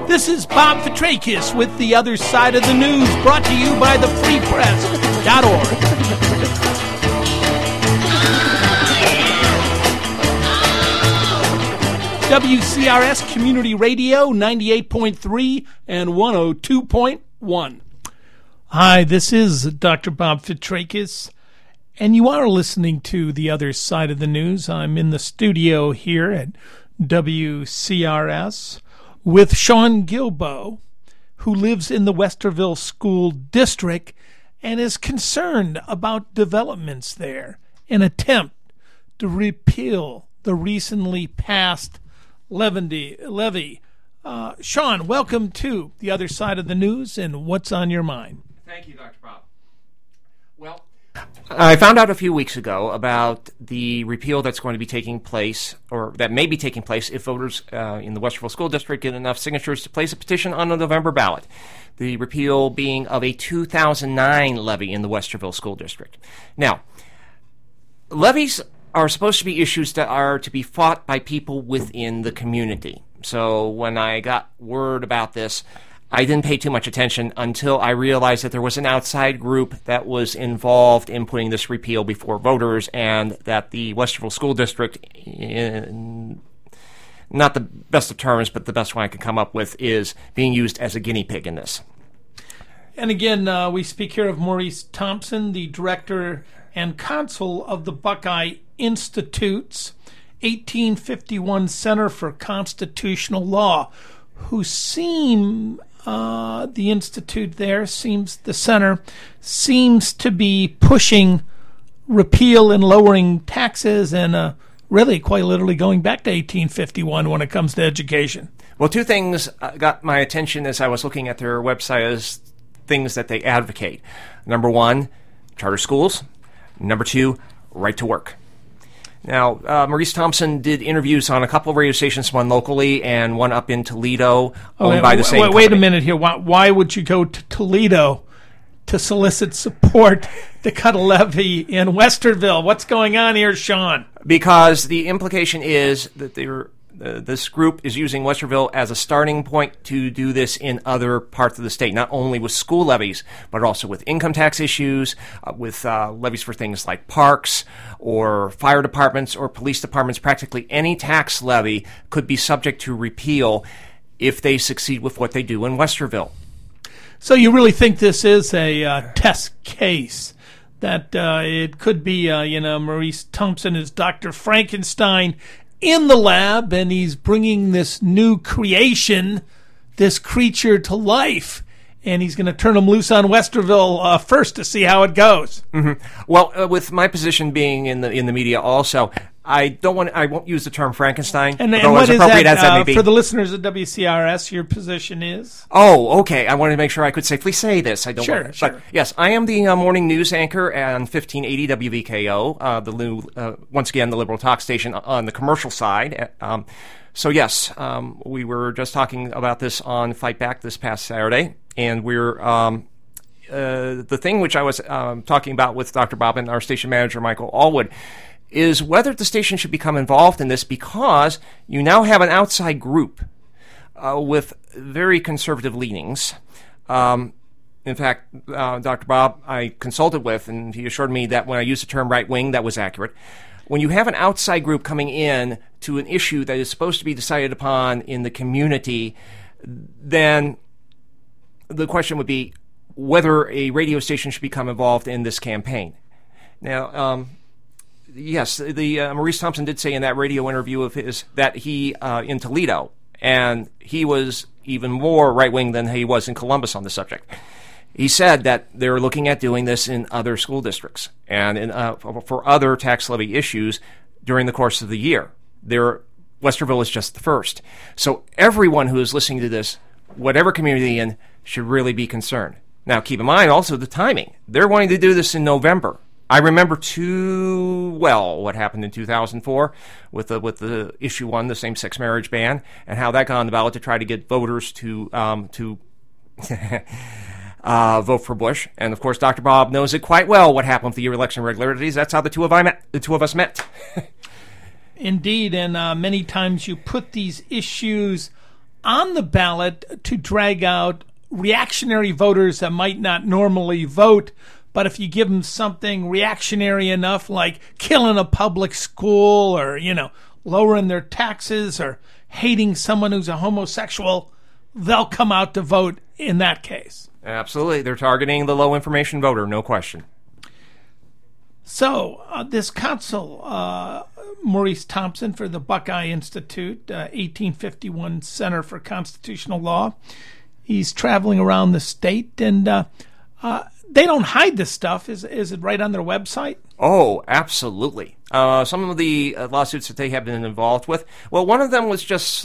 This is Bob Fitrakis with The Other Side of the News, brought to you by thefreepress.org. WCRS Community Radio, 98.3 and 102.1. Hi, this is Dr. Bob Fitrakis, and you are listening to The Other Side of the News. I'm in the studio here at WCRS with Sean Guilbeau, who lives in the Westerville School District and is concerned about developments there, an attempt to repeal the recently passed levy. Sean, welcome to The Other Side of the News, and what's on your mind? Thank you, Dr. Bob. Well, I found out a few weeks ago about the repeal that's going to be taking place, or that may be taking place if voters in the Westerville School District get enough signatures to place a petition on the November ballot. The repeal being of a 2009 levy in the Westerville School District. Now, levies are supposed to be issues that are to be fought by people within the community. So when I got word about this, I didn't pay too much attention until I realized that there was an outside group that was involved in putting this repeal before voters, and that the Westerville School District, not the best of terms, but the best one I could come up with, is being used as a guinea pig in this. And again, we speak here of Maurice Thompson, the director and consul of the Buckeye Institute's 1851 Center for Constitutional Law, who the center seems to be pushing repeal and lowering taxes and really quite literally going back to 1851 when it comes to education. Well, two things got my attention as I was looking at their website as things that they advocate. Number one, charter schools. Number two, right to work. Now, Maurice Thompson did interviews on a couple of radio stations, one locally and one up in Toledo, owned by the same company. Wait a minute here. Why would you go to Toledo to solicit support to cut a levy in Westerville? What's going on here, Sean? Because the implication is that this group is using Westerville as a starting point to do this in other parts of the state, not only with school levies, but also with income tax issues, with levies for things like parks or fire departments or police departments. Practically any tax levy could be subject to repeal if they succeed with what they do in Westerville. So you really think this is a test case? That it could be, Maurice Thompson is Dr. Frankenstein in the lab, and he's bringing this new creation, this creature, to life, and he's going to turn him loose on Westerville first to see how it goes. Mm-hmm. Well, with my position being in the media, also, I won't use the term Frankenstein. And what is that for the listeners at WCRS? Your position is? Oh, okay. I wanted to make sure I could safely say this. I don't. Sure. But yes, I am the morning news anchor on 1580 WVKO. Once again, the liberal talk station on the commercial side. So yes, we were just talking about this on Fight Back this past Saturday, and we're the thing which I was talking about with Dr. Bob and our station manager Michael Allwood is whether the station should become involved in this, because you now have an outside group with very conservative leanings. In fact, Dr. Bob I consulted with, and he assured me that when I used the term right-wing, that was accurate. When you have an outside group coming in to an issue that is supposed to be decided upon in the community, then the question would be whether a radio station should become involved in this campaign. Now, yes, the Maurice Thompson did say in that radio interview of his that he in Toledo, and he was even more right-wing than he was in Columbus on the subject. He said that they're looking at doing this in other school districts and for other tax levy issues during the course of the year. Westerville is just the first. So everyone who is listening to this, whatever community in, should really be concerned. Now, keep in mind also the timing. They're wanting to do this in November. I remember too well what happened in 2004 with the issue 1, the same-sex marriage ban, and how that got on the ballot to try to get voters to vote for Bush. And of course, Dr. Bob knows it quite well what happened with the election irregularities. That's how the two of us met. Indeed, and many times you put these issues on the ballot to drag out reactionary voters that might not normally vote, but if you give them something reactionary enough, like killing a public school or, lowering their taxes or hating someone who's a homosexual, they'll come out to vote in that case. Absolutely. They're targeting the low information voter, no question. So this consul, Maurice Thompson for the Buckeye Institute, 1851 Center for Constitutional Law, he's traveling around the state, and they don't hide this stuff. Is it right on their website? Oh, absolutely. Some of the lawsuits that they have been involved with, well, one of them was just,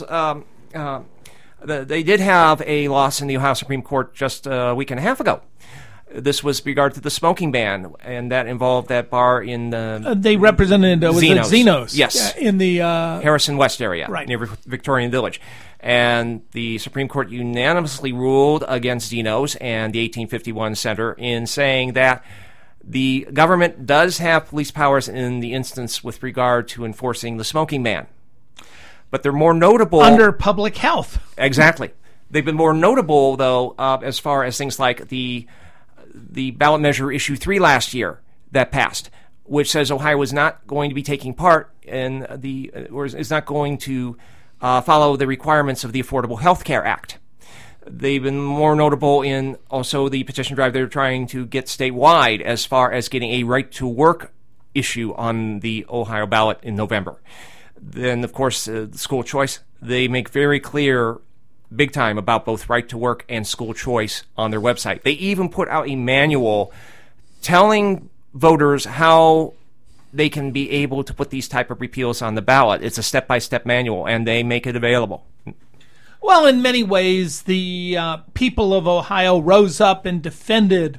they did have a loss in the Ohio Supreme Court just a week and a half ago. This was regard to the smoking ban, and that involved that bar in they represented Zenos. Yes, in the Harrison West area, right near Victorian Village. And the Supreme Court unanimously ruled against Zenos and the 1851 Center in saying that the government does have police powers in the instance with regard to enforcing the smoking ban. But they're more notable under public health. Exactly. They've been more notable, though, as far as things like the ballot measure issue 3 last year that passed, which says Ohio is not going to be taking part in or is not going to follow the requirements of the Affordable Health Care Act. They've been more notable in also the petition drive they're trying to get statewide as far as getting a right to work issue on the Ohio ballot in November. Then, of course, school choice, they make very clear big time about both right to work and school choice on their website. They even put out a manual telling voters how they can be able to put these type of repeals on the ballot. It's a step-by-step manual, and they make it available. Well, in many ways, the people of Ohio rose up and defended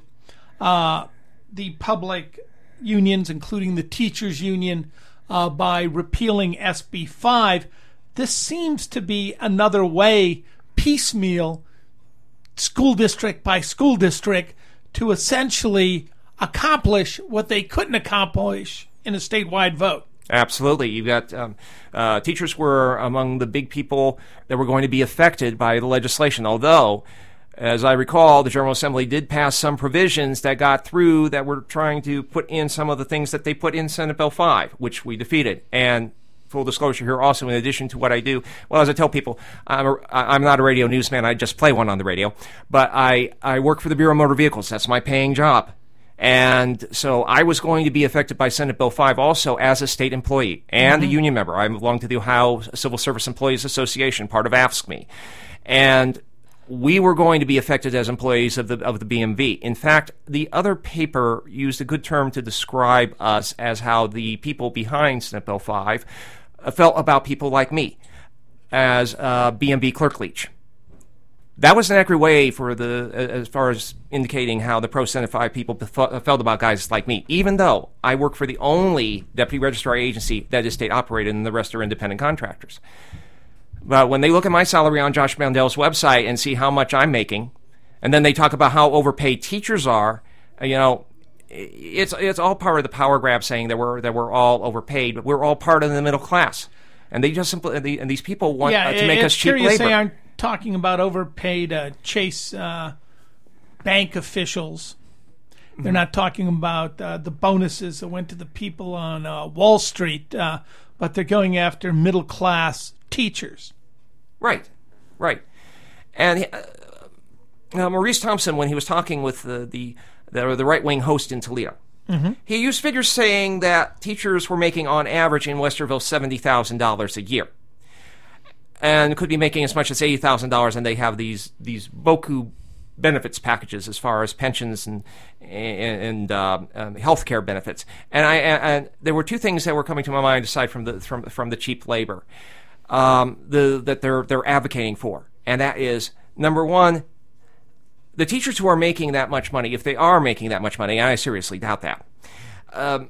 the public unions, including the teachers' union, by repealing SB 5. This seems to be another way, piecemeal, school district by school district, to essentially accomplish what they couldn't accomplish in a statewide vote. Absolutely. You've got teachers were among the big people that were going to be affected by the legislation, although, as I recall, the General Assembly did pass some provisions that got through that were trying to put in some of the things that they put in Senate Bill 5, which we defeated. And full disclosure here also, in addition to what I do, well, as I tell people, I'm not a radio newsman. I just play one on the radio. But I work for the Bureau of Motor Vehicles. That's my paying job. And so I was going to be affected by Senate Bill 5 also as a state employee and a union member. I belong to the Ohio Civil Service Employees Association, part of AFSCME. And we were going to be affected as employees of the BMV. In fact, the other paper used a good term to describe us as how the people behind Senate Bill 5 felt about people like me as BMV clerk leech. That was an accurate way for as far as indicating how the pro-Senate 5 people felt about guys like me, even though I work for the only deputy registrar agency that is state operated and the rest are independent contractors. But when they look at my salary on Josh Mandel's website and see how much I'm making, and then they talk about how overpaid teachers are, it's all part of the power grab saying that we're all overpaid, but we're all part of the middle class. And they just simply, and these people want to make us cheap labor. They aren't talking about overpaid Chase bank officials. They're not talking about the bonuses that went to the people on Wall Street, but they're going after middle class teachers. Right. And Maurice Thompson, when he was talking with the right-wing host in Toledo, he used figures saying that teachers were making, on average, in Westerville, $70,000 a year. And could be making as much as $80,000, and they have these boku benefits packages as far as pensions and health care benefits. And there were two things that were coming to my mind aside from the cheap labor that they're advocating for, and that is, number one, the teachers who are making that much money, if they are making that much money, and I seriously doubt that, got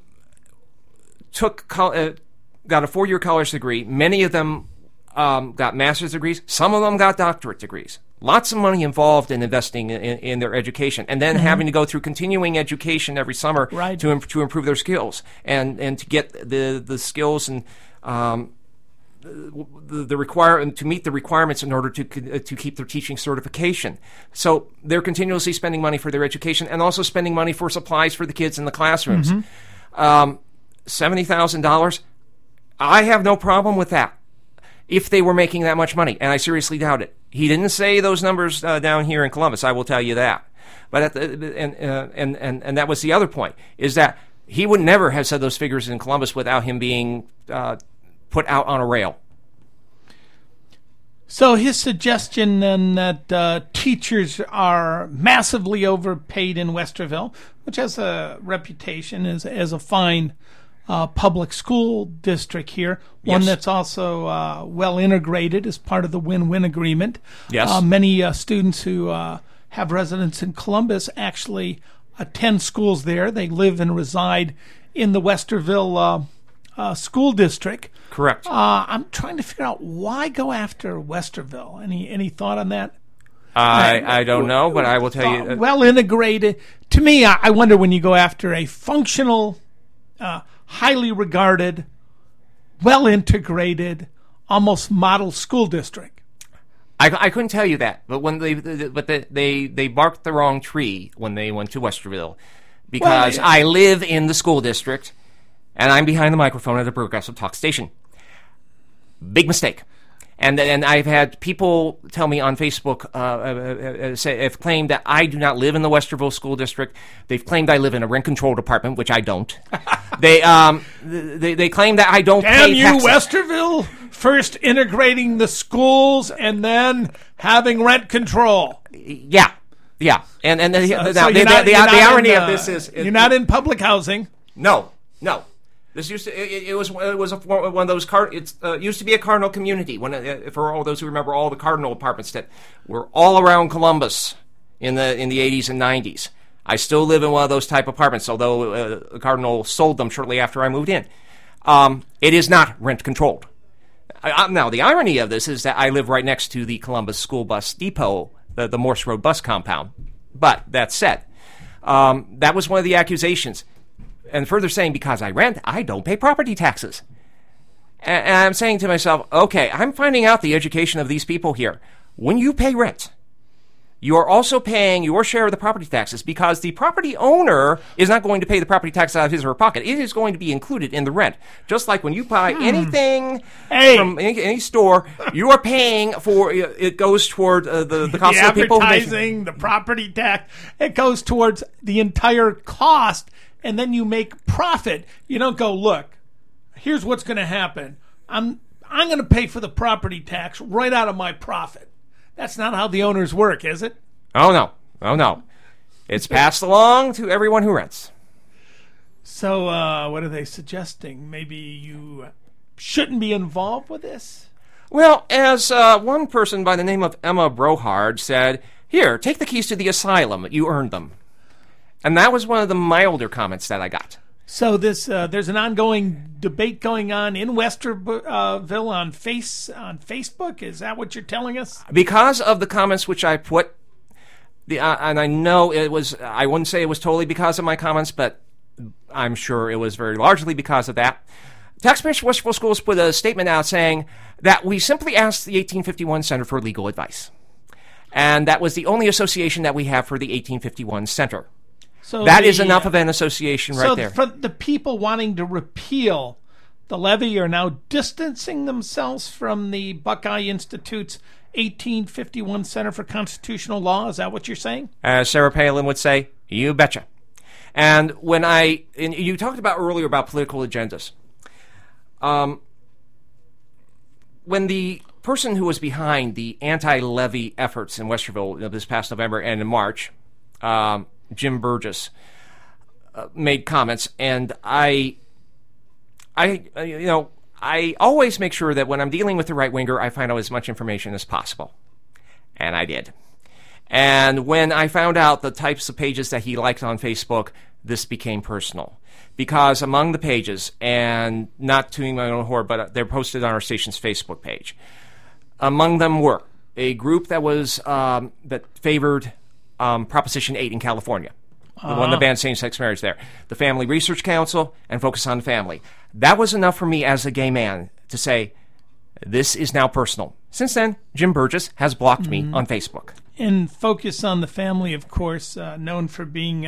a 4-year college degree. Many of them got master's degrees. Some of them got doctorate degrees. Lots of money involved in investing in their education, and then having to go through continuing education every summer to improve their skills and to get the skills and to meet the requirements in order to keep their teaching certification. So they're continuously spending money for their education and also spending money for supplies for the kids in the classrooms. $70,000, I have no problem with that if they were making that much money, and I seriously doubt it. He didn't say those numbers down here in Columbus, I will tell you that. But and that was the other point, is that he would never have said those figures in Columbus without him being put out on a rail. So his suggestion then that teachers are massively overpaid in Westerville, which has a reputation as a fine public school district here, one Yes. that's also well integrated as part of the win-win agreement. Yes. Many students who have residence in Columbus actually attend schools there. They live and reside in the Westerville school district. Correct. I'm trying to figure out why go after Westerville. Any thought on that? I don't know, but I will tell you. Well integrated. To me, I wonder when you go after a functional, highly regarded, well integrated, almost model school district. I couldn't tell you that, but when they barked the wrong tree when they went to Westerville, because I live in the school district, and I'm behind the microphone at a Progressive Talk station. Big mistake. And I've had people tell me on Facebook, have claimed that I do not live in the Westerville School District. They've claimed I live in a rent-controlled apartment, which I don't. They claim that I don't pay taxes. Damn you, Westerville! First integrating the schools and then having rent control. Yeah. And the irony of this is... You're not in public housing. No. This used to it was one of those used to be a Cardinal community. For all those who remember all the Cardinal apartments that were all around Columbus in the 80s and 90s. I still live in one of those type of apartments, although Cardinal sold them shortly after I moved in. It is not rent controlled. Now the irony of this is that I live right next to the Columbus School Bus Depot, the Morse Road bus compound. But that said, that was one of the accusations. And further saying, because I rent, I don't pay property taxes. And I'm saying to myself, okay, I'm finding out the education of these people here. When you pay rent, you are also paying your share of the property taxes, because the property owner is not going to pay the property tax out of his or her pocket. It is going to be included in the rent. Just like when you buy anything from any store, you are paying for it goes toward the cost of the people. The advertising, the property tax, it goes towards the entire cost. And then you make profit. You don't go, look, here's what's going to happen. I'm going to pay for the property tax right out of my profit. That's not how the owners work, is it? Oh, no. It's passed along to everyone who rents. So what are they suggesting? Maybe you shouldn't be involved with this? Well, as one person by the name of Emma Brohard said, here, take the keys to the asylum. You earned them. And that was one of the milder comments that I got. So there's an ongoing debate going on in Westerville on Facebook. Is that what you're telling us? Because of the comments which I put, and I know it was, I wouldn't say it was totally because of my comments, but I'm sure it was very largely because of that. Taxpayers for Westerville Schools put a statement out saying that we simply asked the 1851 Center for legal advice. And that was the only association that we have for the 1851 Center. So that is enough of an association right there. So the people wanting to repeal the levy are now distancing themselves from the Buckeye Institute's 1851 Center for Constitutional Law. Is that what you're saying? As Sarah Palin would say, you betcha. And you talked about earlier about political agendas. When the person who was behind the anti-levy efforts in Westerville this past November and in March, Jim Burgess, made comments, and I always make sure that when I'm dealing with the right-winger, I find out as much information as possible. And I did. And when I found out the types of pages that he liked on Facebook, this became personal. Because among the pages, and not tooting my own horn, but they're posted on our station's Facebook page, among them were a group that was that favored Proposition 8 in California, the one that banned same-sex marriage there, the Family Research Council, and Focus on the Family. That was enough for me as a gay man to say, This is now personal. Since then, Jim Burgess has blocked me on Facebook. And Focus on the Family, of course, known for being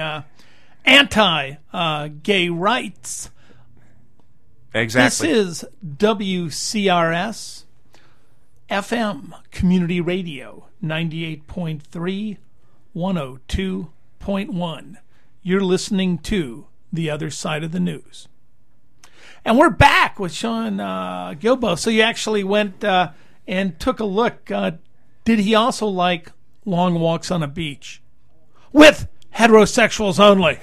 anti-gay rights. Exactly. This is WCRS FM Community Radio 98.3, 102.1. You're listening to The Other Side of the News. And we're back with Sean Guilbeau. So you actually went and took a look. Did he also like long walks on a beach? With heterosexuals only.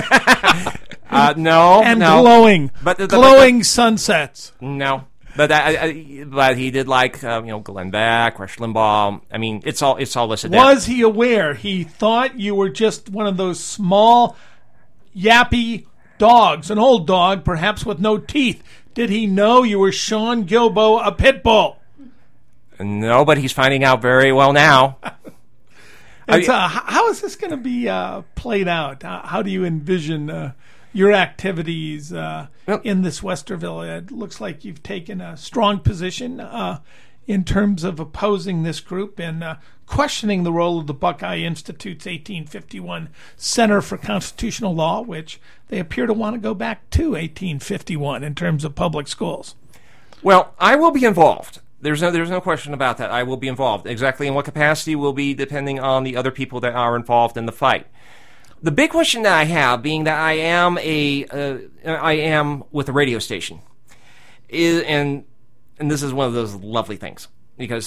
No. And no. glowing sunsets. No. But he did like Glenn Beck, Rush Limbaugh. I mean, it's all listed there. Was he aware? He thought you were just one of those small, yappy dogs, an old dog, perhaps with no teeth. Did he know you were Sean Guilbeau, a pit bull? No, but he's finding out very well now. How is this going to be played out? How do you envision your activities in this Westerville? It looks like you've taken a strong position in terms of opposing this group and questioning the role of the Buckeye Institute's 1851 Center for Constitutional Law, which they appear to want to go back to 1851 in terms of public schools. Well, I will be involved. There's no question about that. I will be involved. Exactly in what capacity will be depending on the other people that are involved in the fight. The big question that I have, being that I am with a radio station, and this is one of those lovely things because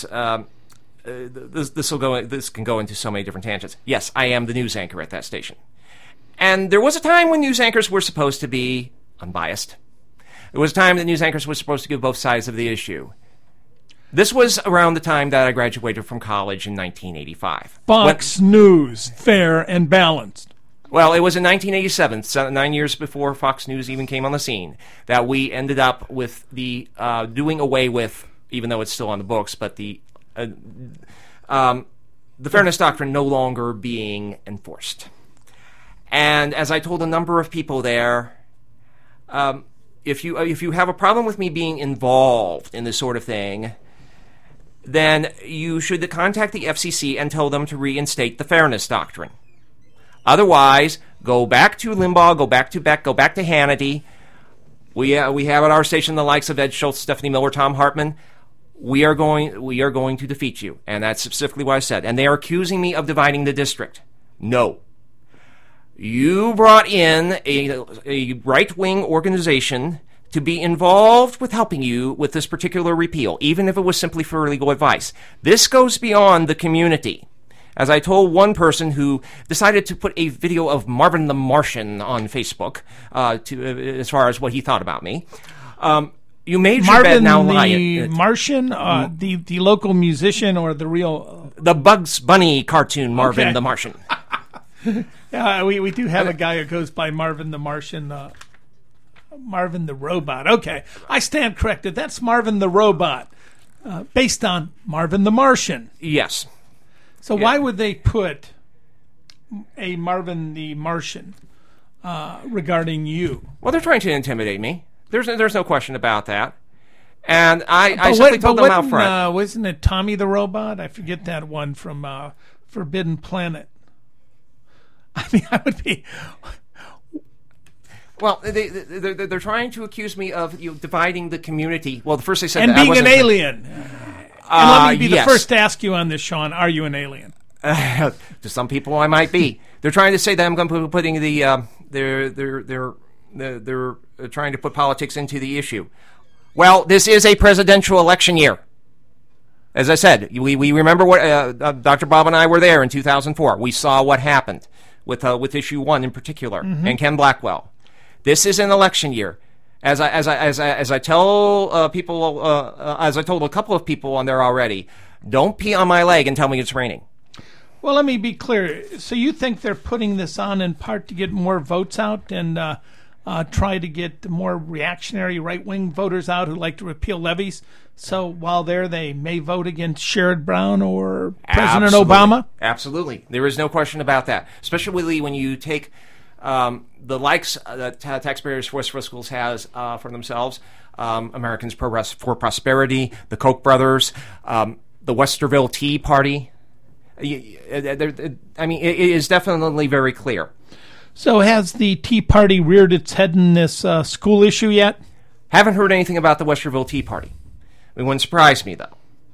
this can go into so many different tangents. Yes, I am the news anchor at that station, and there was a time when news anchors were supposed to be unbiased. There was a time that news anchors were supposed to give both sides of the issue. This was around the time that I graduated from college in 1985. Fox News, fair and balanced. Well, it was in 1987, 9 years before Fox News even came on the scene, that we ended up with the doing away with, even though it's still on the books, but the Fairness Doctrine no longer being enforced. And as I told a number of people there, if you have a problem with me being involved in this sort of thing, then you should contact the FCC and tell them to reinstate the Fairness Doctrine. Otherwise, go back to Limbaugh, go back to Beck, go back to Hannity. We have at our station the likes of Ed Schultz, Stephanie Miller, Tom Hartman. We are going to defeat you, and that's specifically what I said. And they are accusing me of dividing the district. No. You brought in a right-wing organization to be involved with helping you with this particular repeal, even if it was simply for legal advice. This goes beyond the community. As I told one person who decided to put a video of Marvin the Martian on Facebook, as far as what he thought about me, you made your bed, now lie in it. Martian, the local musician, or the real... The Bugs Bunny cartoon, Marvin the Martian. We do have a guy who goes by Marvin the Martian, Marvin the Robot. Okay, I stand corrected. That's Marvin the Robot, based on Marvin the Martian. Yes. So why would they put a Marvin the Martian regarding you? Well, they're trying to intimidate me. There's no question about that. And I simply told them out front. Wasn't it Tommy the Robot? I forget that one from Forbidden Planet. I mean, I would be... Well, they're trying to accuse me of dividing the community. Well, first they said and that being an alien. And let me be the first to ask you on this, Sean. Are you an alien? To some people, I might be. They're trying to say that I'm going to be putting they're trying to put politics into the issue. Well, this is a presidential election year. As I said, we remember what Dr. Bob and I were there in 2004. We saw what happened with issue 1 in particular, and Ken Blackwell. This is an election year. As I tell people, as I told a couple of people on there already, don't pee on my leg and tell me it's raining. Well, let me be clear. So you think they're putting this on in part to get more votes out and try to get more reactionary right-wing voters out who like to repeal levies? So while there, they may vote against Sherrod Brown or President Obama? Absolutely. There is no question about that, especially when you take... the likes that Taxpayers for Westerville Schools has for themselves, Americans for Prosperity, the Koch brothers, the Westerville Tea Party. I mean, it is definitely very clear. So has the Tea Party reared its head in this school issue yet? Haven't heard anything about the Westerville Tea Party. It wouldn't surprise me, though.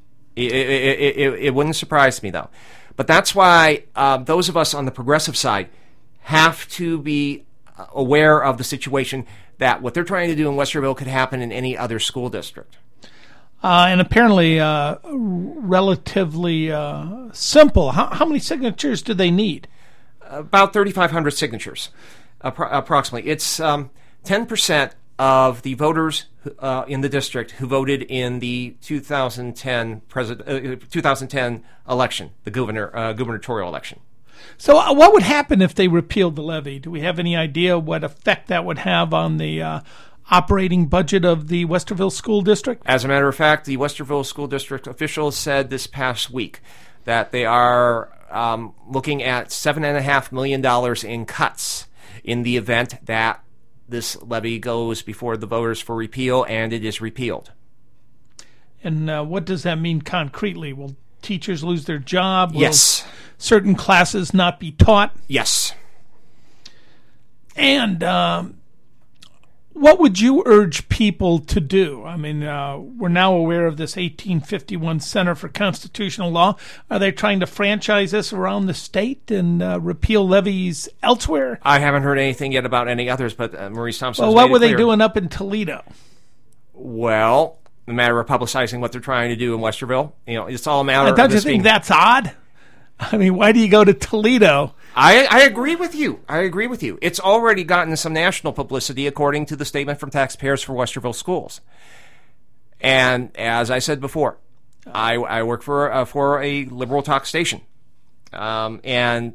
It wouldn't surprise me, though. But that's why those of us on the progressive side have to be aware of the situation that what they're trying to do in Westerville could happen in any other school district. And apparently relatively simple. How many signatures do they need? About 3,500 signatures, approximately. It's 10% of the voters in the district who voted in the 2010 election, the gubernatorial election. So what would happen if they repealed the levy? Do we have any idea what effect that would have on the operating budget of the Westerville School District? As a matter of fact, the Westerville School District officials said this past week that they are looking at $7.5 million in cuts in the event that this levy goes before the voters for repeal, and it is repealed. And what does that mean concretely? Will teachers lose their job? Yes. Will certain classes not be taught? Yes. And what would you urge people to do? I mean, we're now aware of this 1851 Center for Constitutional Law. Are they trying to franchise this around the state and repeal levies elsewhere? I haven't heard anything yet about any others, but Maurice Thompson. Well, what were they doing up in Toledo? Well, the matter of publicizing what they're trying to do in Westerville, it's all a matter. Don't you think that's odd? I mean, why do you go to Toledo? I agree with you. It's already gotten some national publicity, according to the statement from Taxpayers for Westerville Schools. And as I said before, I work for a liberal talk station, and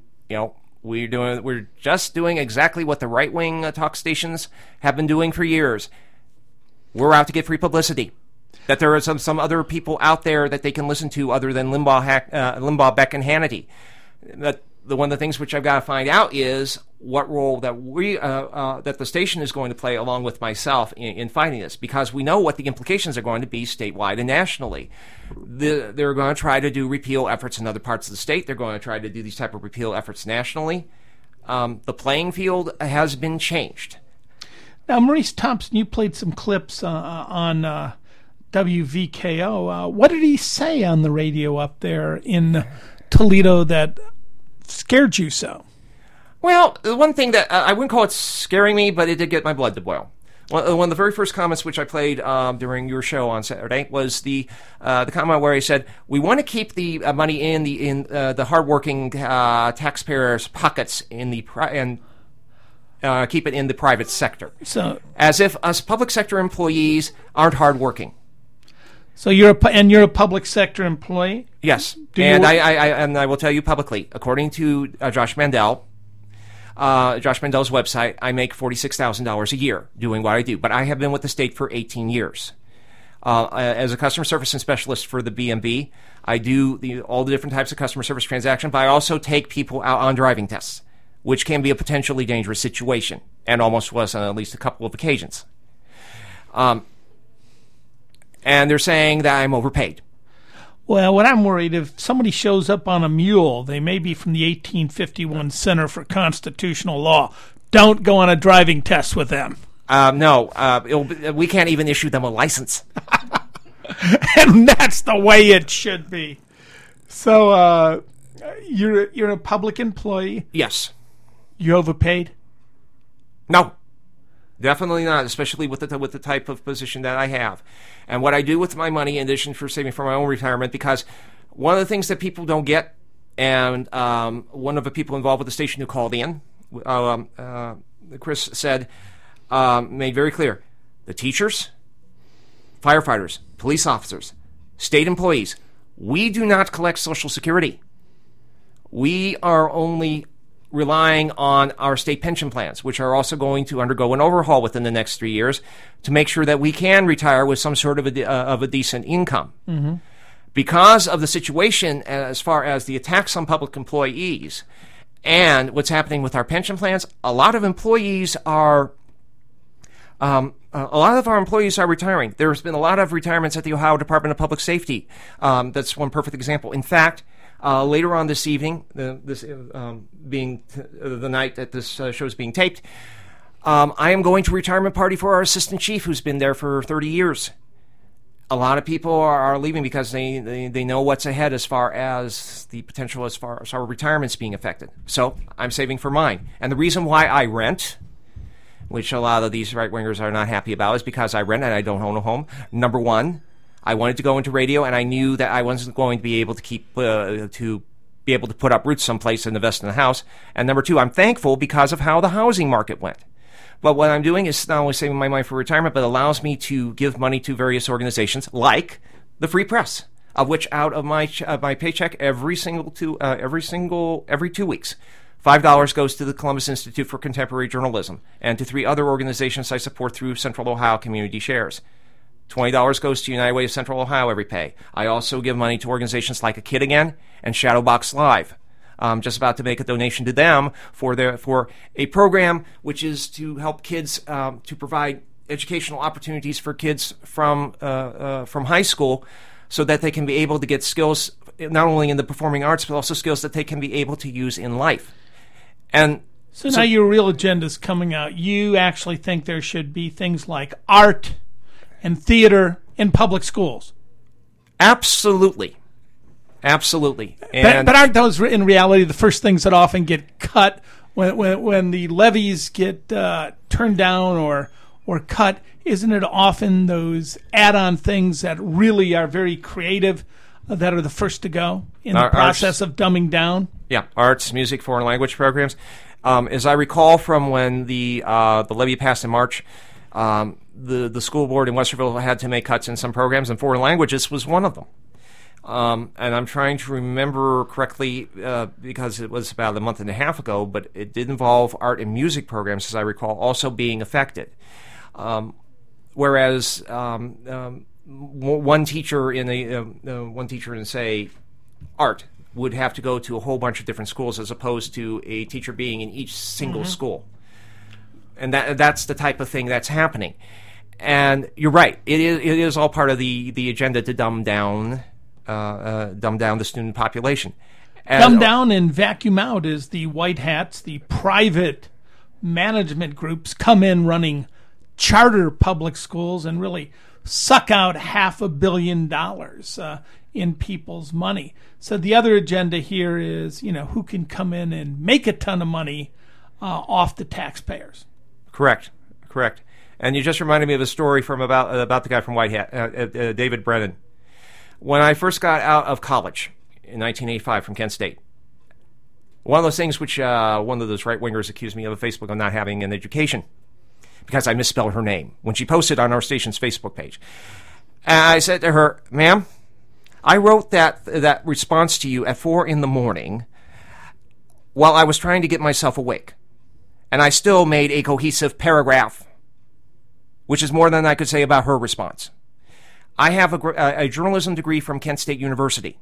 we're just doing exactly what the right wing talk stations have been doing for years. We're out to get free publicity. That there are some other people out there that they can listen to other than Limbaugh, Beck, and Hannity. That one of the things which I've got to find out is what role that that the station is going to play, along with myself, in fighting this, because we know what the implications are going to be statewide and nationally. They're going to try to do repeal efforts in other parts of the state. They're going to try to do these type of repeal efforts nationally. The playing field has been changed. Now, Maurice Thompson, you played some clips on WVKO. What did he say on the radio up there in Toledo that scared you so? Well, the one thing that I wouldn't call it scaring me, but it did get my blood to boil. One of the very first comments which I played during your show on Saturday was the comment where he said, "We want to keep the money in the hardworking taxpayers' pockets and keep it in the private sector." So, as if us public sector employees aren't hardworking. So you're a public sector employee? Yes, I will tell you publicly, according to Josh Mandel's website, I make $46,000 a year doing what I do. But I have been with the state for 18 years. As a customer service and specialist for the BMB, I do all the different types of customer service transactions, but I also take people out on driving tests, which can be a potentially dangerous situation, and almost was on at least a couple of occasions. And they're saying that I'm overpaid. Well, what I'm worried, if somebody shows up on a mule, they may be from the 1851 Center for Constitutional Law. Don't go on a driving test with them. No, we can't even issue them a license. And that's the way it should be. So you're a public employee? Yes. You overpaid? No. Definitely not, especially with the type of position that I have. And what I do with my money, in addition for saving for my own retirement, because one of the things that people don't get, and one of the people involved with the station who called in, Chris said, made very clear, the teachers, firefighters, police officers, state employees, we do not collect Social Security. We are only relying on our state pension plans, which are also going to undergo an overhaul within the next 3 years to make sure that we can retire with some sort of a decent income. Mm-hmm. Because of the situation as far as the attacks on public employees And what's happening with our pension plans, a lot of employees are a lot of our employees are retiring. There's been a lot of retirements at the Ohio Department of Public Safety. That's one perfect example. In fact, later on this evening, being the night that this show is being taped, I am going to a retirement party for our assistant chief who's been there for 30 years. A lot of people are leaving because they know what's ahead as far as the potential as far as our retirement's being affected. So I'm saving for mine. And the reason why I rent, which a lot of these right-wingers are not happy about, is because I rent and I don't own a home. Number one, I wanted to go into radio, and I knew that I wasn't going to be able to put up roots someplace and invest in a house. And number two, I'm thankful because of how the housing market went. But what I'm doing is not only saving my money for retirement, but allows me to give money to various organizations like the Free Press, of which out of my paycheck every 2 weeks, $5 goes to the Columbus Institute for Contemporary Journalism and to 3 other organizations I support through Central Ohio Community Shares. $20 goes to United Way of Central Ohio every pay. I also give money to organizations like A Kid Again and Shadowbox Live. I'm just about to make a donation to them for a program which is to help kids to provide educational opportunities for kids from high school, so that they can be able to get skills not only in the performing arts but also skills that they can be able to use in life. And so now your real agenda's coming out. You actually think there should be things like art and theater in public schools? Absolutely. And but aren't those in reality the first things that often get cut when the levies get turned down or cut? Isn't it often those add-on things that really are very creative that are the first to go in the process of dumbing down? Yeah, arts, music, foreign language programs. As I recall from when the levy passed in March, the school board in Westerville had to make cuts in some programs, and foreign languages was one of them. And I'm trying to remember correctly because it was about a month and a half ago, but it did involve art and music programs, as I recall, also being affected. Whereas one teacher in say art would have to go to a whole bunch of different schools as opposed to a teacher being in each single school. And that's the type of thing that's happening. And you're right. It is all part of the agenda to dumb down the student population. Dumb down and vacuum out as the white hats, the private management groups come in running charter public schools and really suck out $500 million in people's money. So the other agenda here is, who can come in and make a ton of money off the taxpayers. Correct. And you just reminded me of a story from about the guy from White Hat, David Brennan. When I first got out of college in 1985 from Kent State, one of those things which one of those right-wingers accused me of Facebook of not having an education because I misspelled her name when she posted on our station's Facebook page. And I said to her, "Ma'am, I wrote that response to you at 4 a.m. while I was trying to get myself awake. And I still made a cohesive paragraph, which is more than I could say about her response. I have a journalism degree from Kent State University,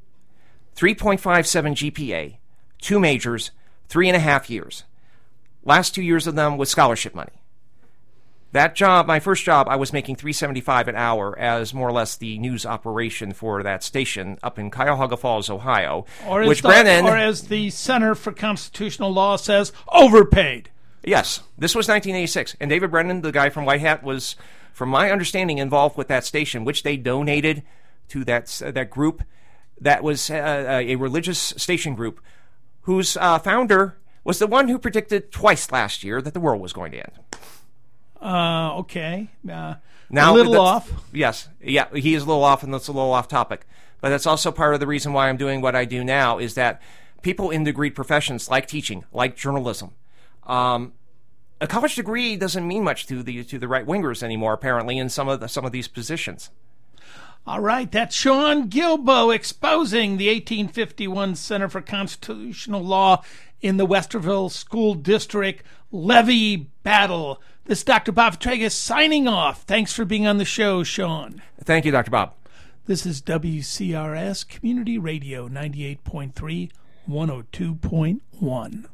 3.57 GPA, 2 majors, 3.5 years. Last 2 years of them with scholarship money. That job, my first job, I was making $3.75 an hour as more or less the news operation for that station up in Cuyahoga Falls, Ohio. Or as the Center for Constitutional Law says, overpaid. Yes, this was 1986, and David Brennan, the guy from White Hat, was, from my understanding, involved with that station, which they donated to that group that was a religious station group whose founder was the one who predicted twice last year that the world was going to end. Okay. Now, a little off. Yes. Yeah, he is a little off, and that's a little off topic. But that's also part of the reason why I'm doing what I do now, is that people in degreed professions like teaching, like journalism, a college degree doesn't mean much to the right-wingers anymore, apparently, in some of these positions. All right, that's Sean Guilbeau exposing the 1851 Center for Constitutional Law in the Westerville School District levy battle. This is Dr. Bob Fitregas signing off. Thanks for being on the show, Sean. Thank you, Dr. Bob. This is WCRS Community Radio 98.3, 102.1.